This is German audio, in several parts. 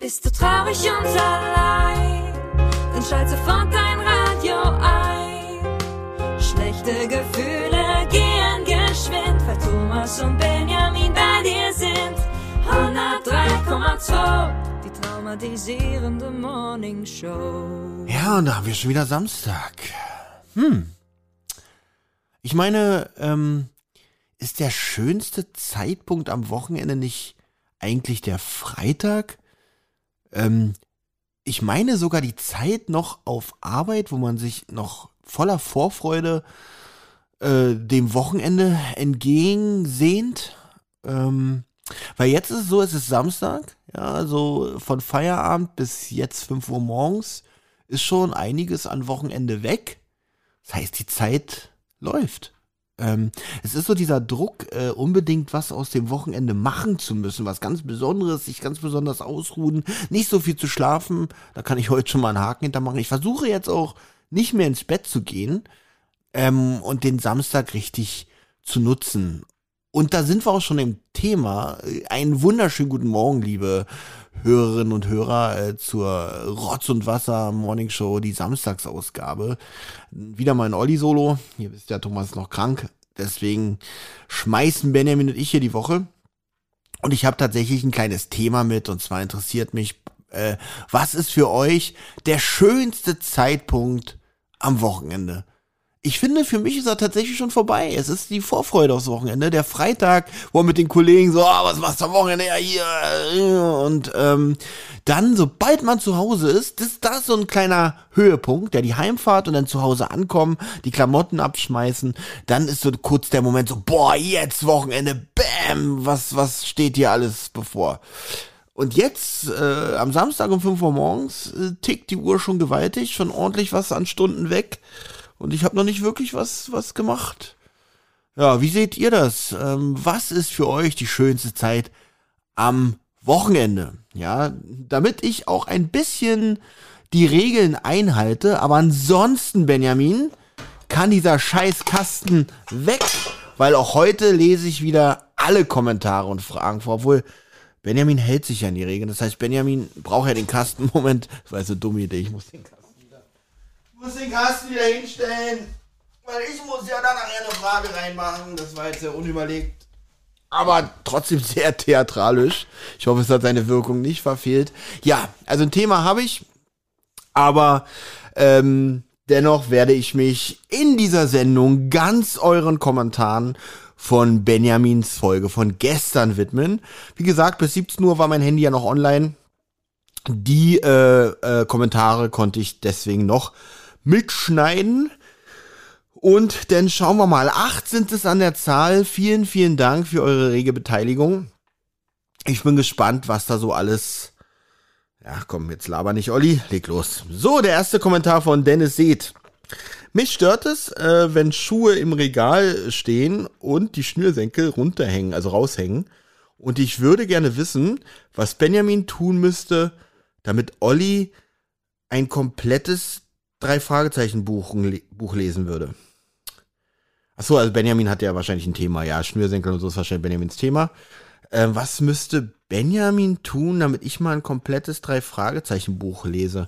Bist du traurig und allein, dann schalt sofort dein Radio ein. Schlechte Gefühle gehen geschwind, weil Thomas und Benjamin bei dir sind. 103,2, die traumatisierende Morningshow. Ja, und da haben wir schon wieder Samstag. Ich meine, ist der schönste Zeitpunkt am Wochenende nicht eigentlich der Freitag? Ich meine sogar die Zeit noch auf Arbeit, wo man sich noch voller Vorfreude dem Wochenende entgegensehnt. Weil jetzt ist es so, es ist Samstag, ja, also von Feierabend bis jetzt 5 Uhr morgens ist schon einiges an Wochenende weg. Das heißt, die Zeit läuft. Es ist so dieser Druck, unbedingt was aus dem Wochenende machen zu müssen, was ganz Besonderes, sich ganz besonders ausruhen, nicht so viel zu schlafen. Da kann ich heute schon mal einen Haken hintermachen. Ich versuche jetzt auch nicht mehr ins Bett zu gehen und den Samstag richtig zu nutzen. Und da sind wir auch schon im Thema. Einen wunderschönen guten Morgen, liebe Hörerinnen und Hörer, zur Rotz und Wasser Morning Show, die Samstagsausgabe. Wieder mal ein Olli-Solo. Ihr wisst ja, Thomas ist noch krank. Deswegen schmeißen Benjamin und ich hier die Woche. Und ich habe tatsächlich ein kleines Thema mit. Und zwar interessiert mich, was ist für euch der schönste Zeitpunkt am Wochenende? Ich finde, für mich ist er tatsächlich schon vorbei. Es ist die Vorfreude aufs Wochenende. Der Freitag, wo man mit den Kollegen so, was machst du am Wochenende? Ja, hier. Und dann, sobald man zu Hause ist, das ist so ein kleiner Höhepunkt, die Heimfahrt und dann zu Hause ankommen, die Klamotten abschmeißen. Dann ist so kurz der Moment so, jetzt Wochenende, bam, was steht hier alles bevor? Und jetzt, am Samstag um 5 Uhr morgens, tickt die Uhr schon gewaltig, schon ordentlich was an Stunden weg. Und ich habe noch nicht wirklich was gemacht. Ja, wie seht ihr das? Was ist für euch die schönste Zeit am Wochenende? Ja, damit ich auch ein bisschen die Regeln einhalte. Aber ansonsten, Benjamin, kann dieser Scheißkasten weg. Weil auch heute lese ich wieder alle Kommentare und Fragen vor. Obwohl, Benjamin hält sich ja an die Regeln. Das heißt, Benjamin braucht ja den Kasten. Moment, das war so eine dumme Idee. Ich muss den Kasten wieder hinstellen, weil ich muss ja da nachher eine Frage reinmachen. Das war jetzt sehr unüberlegt, aber trotzdem sehr theatralisch. Ich hoffe, es hat seine Wirkung nicht verfehlt. Ja, also ein Thema habe ich, aber dennoch werde ich mich in dieser Sendung ganz euren Kommentaren von Benjamins Folge von gestern widmen. Wie gesagt, bis 17 Uhr war mein Handy ja noch online. Die Kommentare konnte ich deswegen noch mitschneiden. Und dann schauen wir mal. 8 sind es an der Zahl. Vielen, vielen Dank für eure rege Beteiligung. Ich bin gespannt, was da so alles... Ja, komm, jetzt laber nicht, Olli. Leg los. So, der erste Kommentar von Dennis Seeth. Mich stört es, wenn Schuhe im Regal stehen und die Schnürsenkel runterhängen, also raushängen. Und ich würde gerne wissen, was Benjamin tun müsste, damit Olli ein komplettes 3-Fragezeichen-Buch lesen würde. Achso, also Benjamin hat ja wahrscheinlich ein Thema. Ja, Schnürsenkel und so ist wahrscheinlich Benjamins Thema. Was müsste Benjamin tun, damit ich mal ein komplettes 3-Fragezeichen-Buch lese?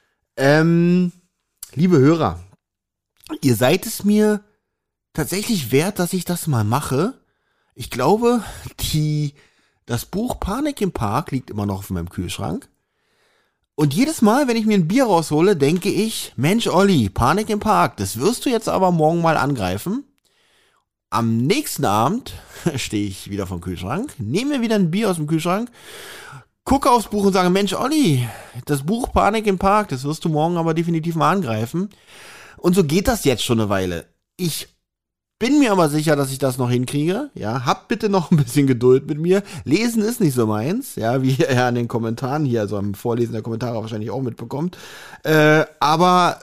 Liebe Hörer, ihr seid es mir tatsächlich wert, dass ich das mal mache. Ich glaube, das Buch Panik im Park liegt immer noch auf meinem Kühlschrank. Und jedes Mal, wenn ich mir ein Bier raushole, denke ich, Mensch Olli, Panik im Park, das wirst du jetzt aber morgen mal angreifen. Am nächsten Abend stehe ich wieder vom Kühlschrank, nehme mir wieder ein Bier aus dem Kühlschrank, gucke aufs Buch und sage, Mensch Olli, das Buch Panik im Park, das wirst du morgen aber definitiv mal angreifen. Und so geht das jetzt schon eine Weile. Ich bin mir aber sicher, dass ich das noch hinkriege. Ja, habt bitte noch ein bisschen Geduld mit mir. Lesen ist nicht so meins, ja, wie ihr ja an den Kommentaren hier, also am Vorlesen der Kommentare wahrscheinlich auch mitbekommt. Aber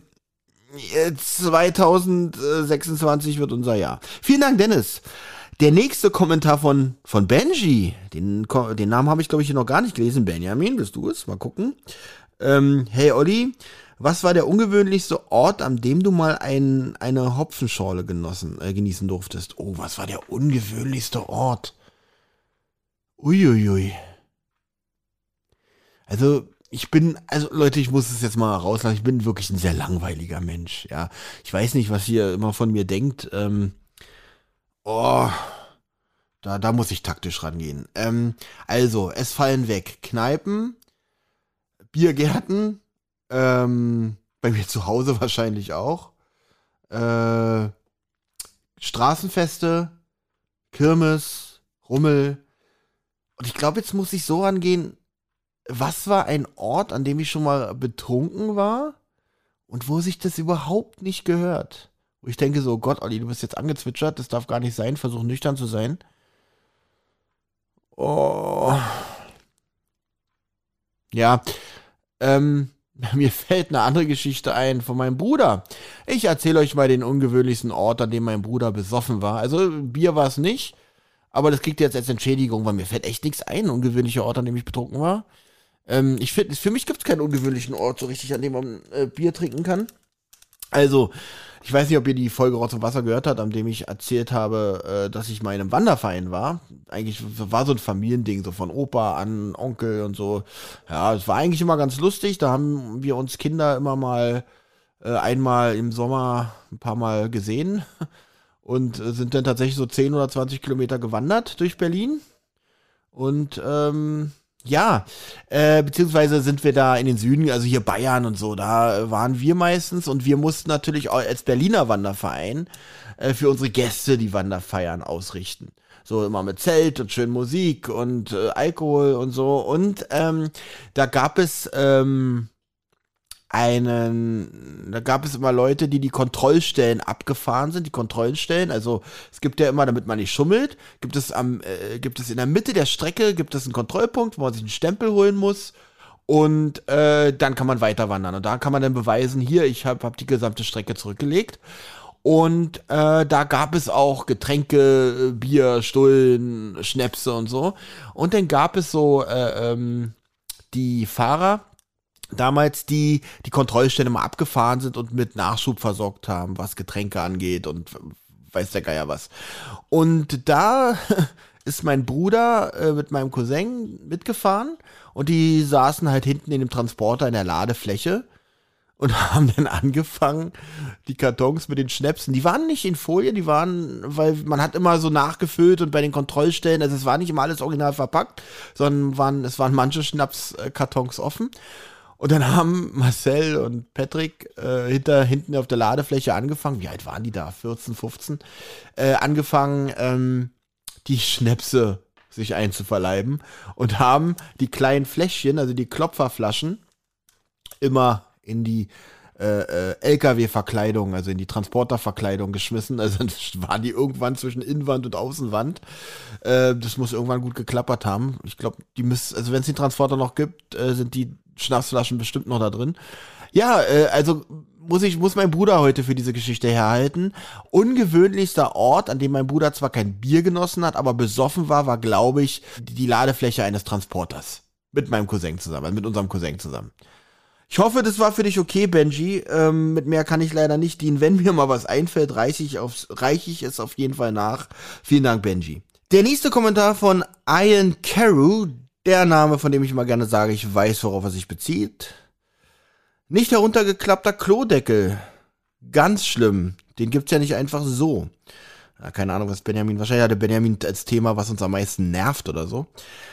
2026 wird unser Jahr. Vielen Dank, Dennis. Der nächste Kommentar von Benji. Den Namen habe ich, glaube ich, hier noch gar nicht gelesen. Benjamin, bist du es? Mal gucken. Hey Olli, was war der ungewöhnlichste Ort, an dem du mal eine Hopfenschorle genießen durftest? Oh, was war der ungewöhnlichste Ort? Uiuiui. Also Leute, ich muss es jetzt mal rauslassen, ich bin wirklich ein sehr langweiliger Mensch, ja. Ich weiß nicht, was ihr immer von mir denkt. Oh, da muss ich taktisch rangehen. Also, es fallen weg Kneipen, Biergärten, bei mir zu Hause wahrscheinlich auch, äh, Straßenfeste, Kirmes, Rummel. Und ich glaube, jetzt muss ich so rangehen, was war ein Ort, an dem ich schon mal betrunken war und wo sich das überhaupt nicht gehört? Wo ich denke so, Gott, Olli, du bist jetzt angezwitschert, das darf gar nicht sein, versuch nüchtern zu sein. Oh, ja, mir fällt eine andere Geschichte ein von meinem Bruder. Ich erzähle euch mal den ungewöhnlichsten Ort, an dem mein Bruder besoffen war. Also Bier war es nicht, aber das kriegt ihr jetzt als Entschädigung, weil mir fällt echt nichts ein, ein ungewöhnlicher Ort, an dem ich betrunken war. Ich finde, für mich gibt es keinen ungewöhnlichen Ort so richtig, an dem man Bier trinken kann. Also, ich weiß nicht, ob ihr die Folge Rotz und Wasser gehört habt, an dem ich erzählt habe, dass ich mal in einem Wanderverein war. Eigentlich war so ein Familiending, so von Opa an Onkel und so. Ja, es war eigentlich immer ganz lustig. Da haben wir uns Kinder immer mal einmal im Sommer ein paar Mal gesehen und sind dann tatsächlich so 10 oder 20 Kilometer gewandert durch Berlin. Und ja, beziehungsweise sind wir da in den Süden, also hier Bayern und so, da waren wir meistens und wir mussten natürlich auch als Berliner Wanderverein für unsere Gäste die Wanderfeiern ausrichten. So immer mit Zelt und schön Musik und Alkohol und so. Und da gab es da gab es immer Leute, die Kontrollstellen abgefahren sind, die Kontrollstellen. Also es gibt ja immer, damit man nicht schummelt, gibt es in der Mitte der Strecke gibt es einen Kontrollpunkt, wo man sich einen Stempel holen muss und dann kann man weiter wandern. Und da kann man dann beweisen, hier, ich hab die gesamte Strecke zurückgelegt. Und da gab es auch Getränke, Bier, Stullen, Schnäpse und so. Und dann gab es so die Fahrer, damals die Kontrollstellen immer abgefahren sind und mit Nachschub versorgt haben, was Getränke angeht und weiß der Geier was. Und da ist mein Bruder mit meinem Cousin mitgefahren und die saßen halt hinten in dem Transporter in der Ladefläche und haben dann angefangen, die Kartons mit den Schnäpsen, die waren nicht in Folie, die waren, weil man hat immer so nachgefüllt und bei den Kontrollstellen, also es war nicht immer alles original verpackt, sondern es waren manche Schnapskartons offen. Und dann haben Marcel und Patrick hinten auf der Ladefläche angefangen, wie alt waren die da? 14, 15? Angefangen, die Schnäpse sich einzuverleiben und haben die kleinen Fläschchen, also die Klopferflaschen, immer in die LKW-Verkleidung, also in die Transporterverkleidung geschmissen. Also dann waren die irgendwann zwischen Innenwand und Außenwand. Das muss irgendwann gut geklappert haben. Ich glaube, also wenn es den Transporter noch gibt, sind die Schnapsflaschen bestimmt noch da drin. Ja, also muss mein Bruder heute für diese Geschichte herhalten. Ungewöhnlichster Ort, an dem mein Bruder zwar kein Bier genossen hat, aber besoffen war, glaube ich, die Ladefläche eines Transporters. Mit meinem Cousin zusammen, also mit unserem Cousin zusammen. Ich hoffe, das war für dich okay, Benji. Mit mehr kann ich leider nicht dienen. Wenn mir mal was einfällt, reiche ich es auf jeden Fall nach. Vielen Dank, Benji. Der nächste Kommentar von Ian Carew, der Name, von dem ich immer gerne sage, ich weiß, worauf er sich bezieht. Nicht heruntergeklappter Klodeckel. Ganz schlimm. Den gibt's ja nicht einfach so. Ja, keine Ahnung, was wahrscheinlich hatte Benjamin als Thema, was uns am meisten nervt oder so.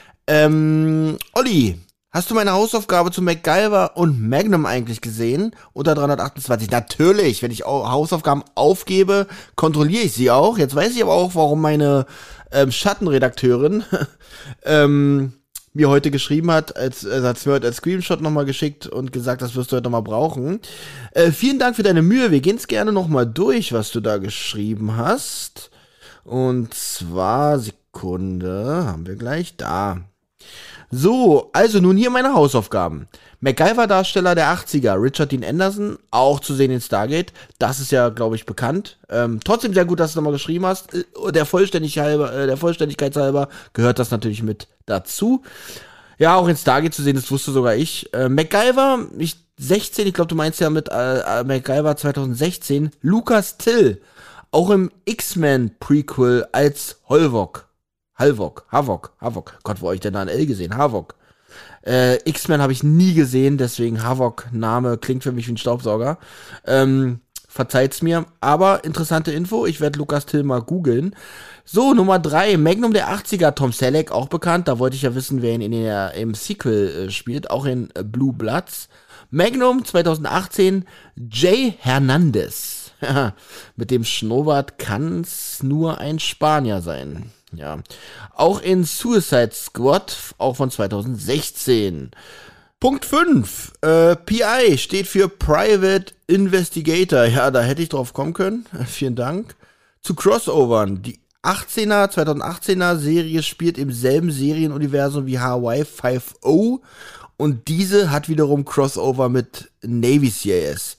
Olli, hast du meine Hausaufgabe zu MacGyver und Magnum eigentlich gesehen? Unter 328. Natürlich, wenn ich Hausaufgaben aufgebe, kontrolliere ich sie auch. Jetzt weiß ich aber auch, warum meine Schattenredakteurin mir heute geschrieben hat, hat mir heute als Screenshot nochmal geschickt und gesagt, das wirst du heute nochmal brauchen. Vielen Dank für deine Mühe. Wir gehen es gerne nochmal durch, was du da geschrieben hast. Und zwar, Sekunde, haben wir gleich da. So, also nun hier meine Hausaufgaben. MacGyver-Darsteller der 80er, Richard Dean Anderson, auch zu sehen in Stargate. Das ist ja, glaube ich, bekannt. Trotzdem sehr gut, dass du nochmal geschrieben hast. Der Vollständigkeit halber gehört das natürlich mit dazu. Ja, auch in Stargate zu sehen, das wusste sogar ich. MacGyver, 16, ich glaube, du meinst ja mit MacGyver 2016. Lucas Till, auch im X-Men-Prequel als Havok. Gott, wo hab ich denn da ein L gesehen? Havok. X-Men habe ich nie gesehen, deswegen Havok-Name klingt für mich wie ein Staubsauger. Verzeiht's mir, aber interessante Info, ich werde Lucas Till mal googeln. So, Nummer 3, Magnum der 80er, Tom Selleck, auch bekannt, da wollte ich ja wissen, wer ihn im Sequel spielt, auch in Blue Bloods. Magnum 2018, Jay Hernandez. Mit dem Schnurrbart kann's nur ein Spanier sein. Ja. Auch in Suicide Squad, auch von 2016. Punkt 5. PI steht für Private Investigator. Ja, da hätte ich drauf kommen können. Vielen Dank. Zu Crossovern. Die 2018er Serie spielt im selben Serienuniversum wie Hawaii 5.0 und diese hat wiederum Crossover mit Navy CIS.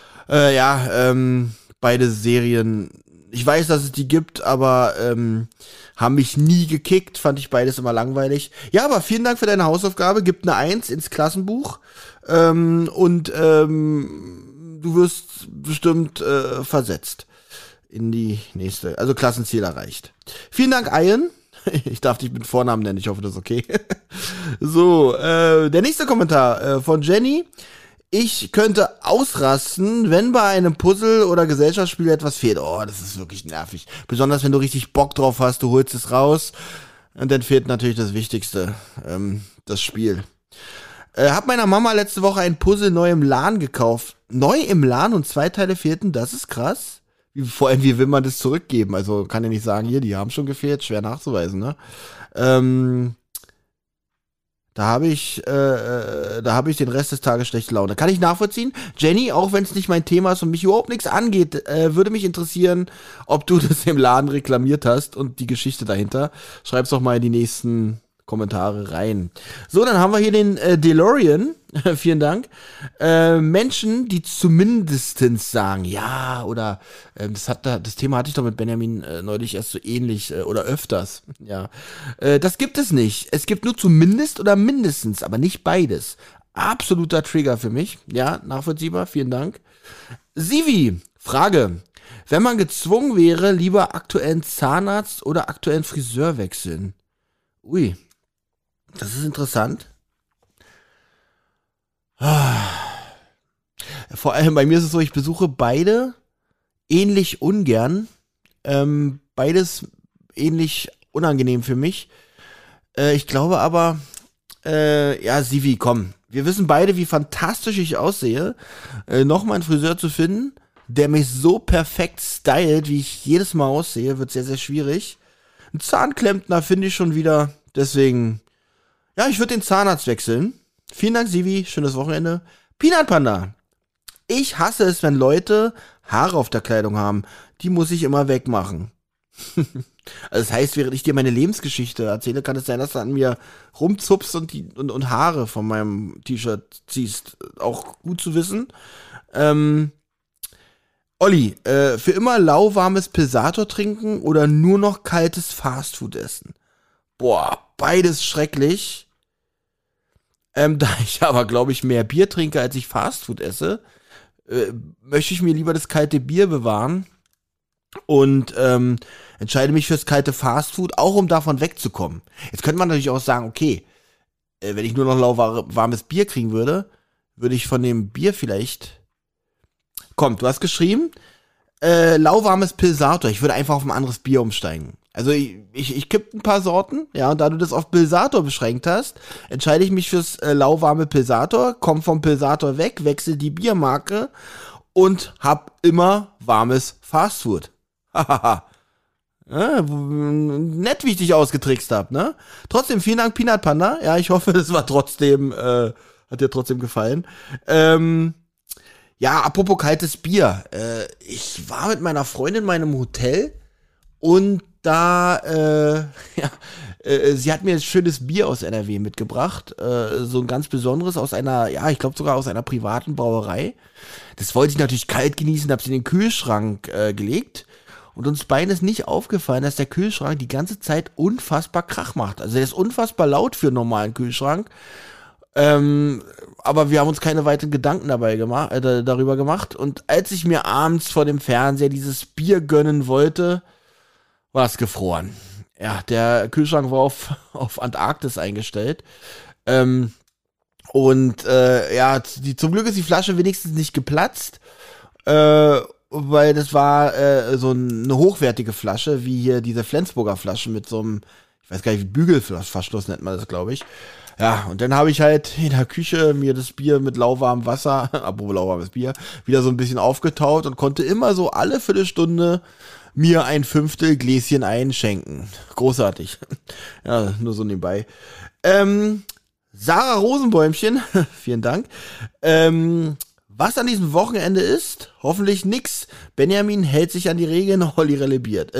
Beide Serien, ich weiß, dass es die gibt, aber haben mich nie gekickt, fand ich beides immer langweilig. Ja, aber vielen Dank für deine Hausaufgabe, gibt eine 1 ins Klassenbuch du wirst bestimmt versetzt in die nächste, also Klassenziel erreicht. Vielen Dank, Ian. Ich darf dich mit Vornamen nennen, ich hoffe, das ist okay. So, der nächste Kommentar von Jenny. Ich könnte ausrasten, wenn bei einem Puzzle oder Gesellschaftsspiel etwas fehlt. Oh, das ist wirklich nervig. Besonders wenn du richtig Bock drauf hast, du holst es raus. Und dann fehlt natürlich das Wichtigste, das Spiel. Hab meiner Mama letzte Woche ein Puzzle neu im LAN gekauft. Neu im LAN und 2 Teile fehlten, das ist krass. Vor allem, wie will man das zurückgeben? Also kann ja nicht sagen, hier, die haben schon gefehlt, schwer nachzuweisen, ne? Da habe ich den Rest des Tages schlechte Laune. Kann ich nachvollziehen. Jenny, auch wenn es nicht mein Thema ist und mich überhaupt nichts angeht, würde mich interessieren, ob du das im Laden reklamiert hast und die Geschichte dahinter. Schreib's doch mal in die nächsten Kommentare rein. So, dann haben wir hier den DeLorean. Vielen Dank. Menschen, die zumindestens sagen, ja, oder das Thema hatte ich doch mit Benjamin neulich erst so ähnlich oder öfters. Ja, das gibt es nicht. Es gibt nur zumindest oder mindestens, aber nicht beides. Absoluter Trigger für mich. Ja, nachvollziehbar. Vielen Dank. Sivi, Frage. Wenn man gezwungen wäre, lieber aktuellen Zahnarzt oder aktuellen Friseur wechseln? Ui, das ist interessant. Vor allem bei mir ist es so, ich besuche beide ähnlich ungern. Beides ähnlich unangenehm für mich. Ich glaube aber, Sivi, komm. Wir wissen beide, wie fantastisch ich aussehe. Nochmal einen Friseur zu finden, der mich so perfekt stylt, wie ich jedes Mal aussehe, wird sehr, sehr schwierig. Ein Zahnklempner finde ich schon wieder. Deswegen, ja, ich würde den Zahnarzt wechseln. Vielen Dank, Sivi. Schönes Wochenende. Peanut Panda. Ich hasse es, wenn Leute Haare auf der Kleidung haben. Die muss ich immer wegmachen. Also das heißt, während ich dir meine Lebensgeschichte erzähle, kann es sein, dass du an mir rumzupfst und Haare von meinem T-Shirt ziehst. Auch gut zu wissen. Olli, für immer lauwarmes Pilsator trinken oder nur noch kaltes Fastfood essen? Boah, beides schrecklich. Da ich aber, glaube ich, mehr Bier trinke, als ich Fastfood esse, möchte ich mir lieber das kalte Bier bewahren und entscheide mich fürs kalte Fastfood, auch um davon wegzukommen. Jetzt könnte man natürlich auch sagen, okay, wenn ich nur noch lauwarmes Bier kriegen würde, würde ich von dem Bier vielleicht... Komm, du hast geschrieben, lauwarmes Pilsator, ich würde einfach auf ein anderes Bier umsteigen. Also ich kipp ein paar Sorten, ja, und da du das auf Pilsator beschränkt hast, entscheide ich mich fürs lauwarme Pilsator, komm vom Pilsator weg, wechsel die Biermarke und hab immer warmes Fastfood. Hahaha. Ja, nett, wie ich dich ausgetrickst hab, ne? Trotzdem, vielen Dank, Peanut Panda. Ja, ich hoffe, das war trotzdem, hat dir trotzdem gefallen. Ja, apropos kaltes Bier. Ich war mit meiner Freundin in meinem Hotel und da, sie hat mir ein schönes Bier aus NRW mitgebracht. So ein ganz besonderes aus einer, ja, ich glaube sogar aus einer privaten Brauerei. Das wollte ich natürlich kalt genießen, hab's in den Kühlschrank gelegt. Und uns beiden ist nicht aufgefallen, dass der Kühlschrank die ganze Zeit unfassbar Krach macht. Also der ist unfassbar laut für einen normalen Kühlschrank. Aber wir haben uns keine weiteren Gedanken darüber gemacht. Und als ich mir abends vor dem Fernseher dieses Bier gönnen wollte, war es gefroren. Ja, der Kühlschrank war auf Antarktis eingestellt. Zum Glück ist die Flasche wenigstens nicht geplatzt, weil das war so eine hochwertige Flasche, wie hier diese Flensburger Flaschen mit so einem, ich weiß gar nicht, Bügelverschluss nennt man das, glaube ich. Ja, und dann habe ich halt in der Küche mir das Bier mit lauwarmem Wasser, apropos lauwarmes Bier, wieder so ein bisschen aufgetaut und konnte immer so alle Viertelstunde mir ein 1/5 Gläschen einschenken. Großartig. Ja, nur so nebenbei. Sarah Rosenbäumchen, vielen Dank. Was an diesem Wochenende ist, hoffentlich nix. Benjamin hält sich an die Regeln, Holly rebelliert.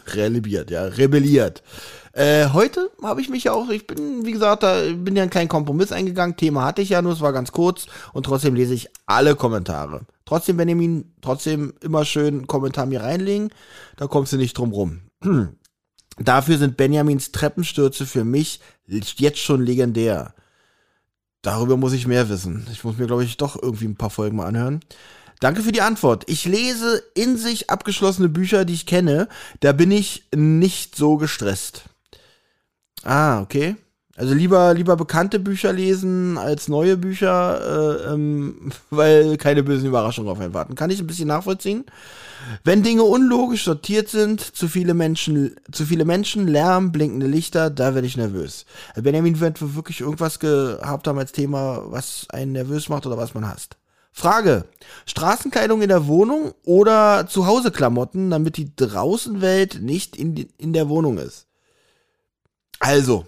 Heute habe ich mich ja auch, ich bin, wie gesagt, bin ja einen kleinen Kompromiss eingegangen. Thema hatte ich ja nur, es war ganz kurz und trotzdem lese ich alle Kommentare. Trotzdem, Benjamin, immer schön einen Kommentar mir reinlegen, da kommst du nicht drum rum. Dafür sind Benjamins Treppenstürze für mich jetzt schon legendär. Darüber muss ich mehr wissen. Ich muss mir, glaube ich, doch irgendwie ein paar Folgen mal anhören. Danke für die Antwort. Ich lese in sich abgeschlossene Bücher, die ich kenne. Da bin ich nicht so gestresst. Ah, okay. Also lieber bekannte Bücher lesen als neue Bücher, weil keine bösen Überraschungen auf einen warten. Kann ich ein bisschen nachvollziehen. Wenn Dinge unlogisch sortiert sind, zu viele Menschen, Lärm, blinkende Lichter, da werde ich nervös. Benjamin wird wirklich irgendwas gehabt haben als Thema, was einen nervös macht oder was man hasst. Frage: Straßenkleidung in der Wohnung oder Zuhause-Klamotten, damit die Draußenwelt nicht in der Wohnung ist? Also,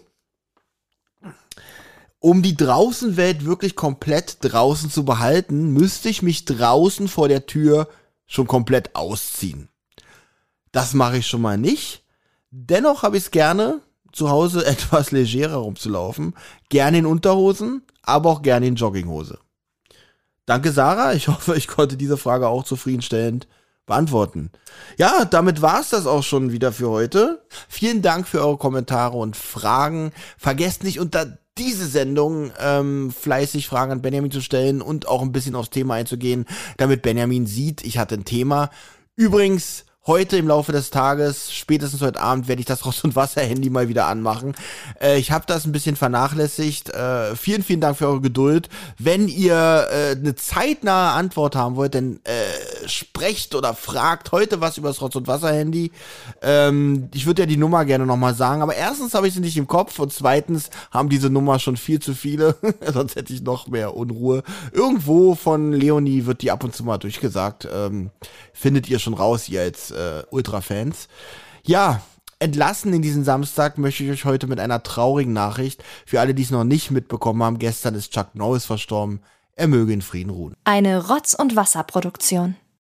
um die Draußenwelt wirklich komplett draußen zu behalten, müsste ich mich draußen vor der Tür schon komplett ausziehen. Das mache ich schon mal nicht. Dennoch habe ich es gerne, zu Hause etwas legerer rumzulaufen. Gerne in Unterhosen, aber auch gerne in Jogginghose. Danke, Sarah. Ich hoffe, ich konnte diese Frage auch zufriedenstellend beantworten. Ja, damit war's das auch schon wieder für heute. Vielen Dank für eure Kommentare und Fragen. Vergesst nicht, unter diese Sendung fleißig Fragen an Benjamin zu stellen und auch ein bisschen aufs Thema einzugehen, damit Benjamin sieht, ich hatte ein Thema. Übrigens, heute im Laufe des Tages, spätestens heute Abend, werde ich das Rotz- und Wasser-Handy mal wieder anmachen. Ich habe das ein bisschen vernachlässigt. Vielen Dank für eure Geduld. Wenn ihr eine zeitnahe Antwort haben wollt, dann sprecht oder fragt heute was über das Rotz- und Wasser-Handy. Ich würde ja die Nummer gerne nochmal sagen, aber erstens habe ich sie nicht im Kopf und zweitens haben diese Nummer schon viel zu viele. Sonst hätte ich noch mehr Unruhe. Irgendwo von Leonie wird die ab und zu mal durchgesagt. Findet ihr schon raus, ihr als Ultra-Fans. Ja, entlassen in diesen Samstag möchte ich euch heute mit einer traurigen Nachricht. Für alle, die es noch nicht mitbekommen haben, gestern ist Chuck Norris verstorben. Er möge in Frieden ruhen. Eine Rotz- und Wasser-Produktion.